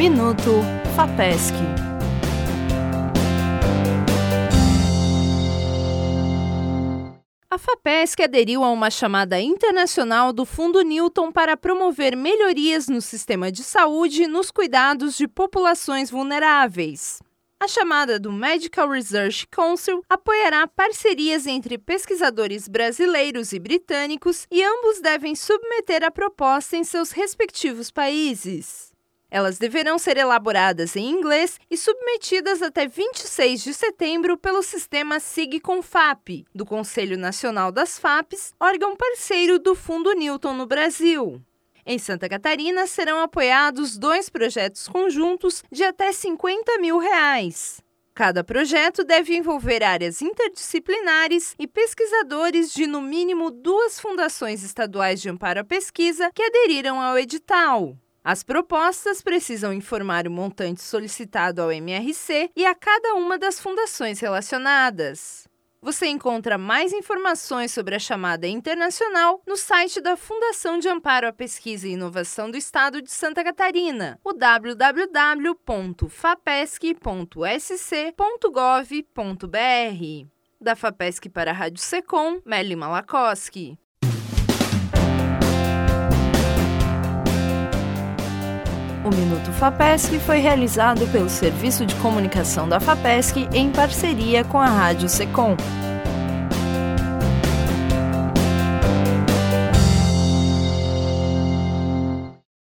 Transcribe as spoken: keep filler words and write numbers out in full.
Minuto FAPESC. A FAPESC aderiu a uma chamada internacional do Fundo Newton para promover melhorias no sistema de saúde e nos cuidados de populações vulneráveis. A chamada do Medical Research Council apoiará parcerias entre pesquisadores brasileiros e britânicos e ambos devem submeter a proposta em seus respectivos países. Elas deverão ser elaboradas em inglês e submetidas até vinte e seis de setembro pelo sistema SIG-CONFAP, do Conselho Nacional das FAPs, órgão parceiro do Fundo Newton no Brasil. Em Santa Catarina, serão apoiados dois projetos conjuntos de até cinquenta mil reais. Cada projeto deve envolver áreas interdisciplinares e pesquisadores de, no mínimo, duas fundações estaduais de amparo à pesquisa que aderiram ao edital. As propostas precisam informar o montante solicitado ao M R C e a cada uma das fundações relacionadas. Você encontra mais informações sobre a chamada internacional no site da Fundação de Amparo à Pesquisa e Inovação do Estado de Santa Catarina, o w w w ponto fapesc ponto s c ponto gov ponto b r. Da FAPESC para a Rádio Secom, Meli Malakoski. O Minuto FAPESC foi realizado pelo Serviço de Comunicação da FAPESC em parceria com a Rádio Secom.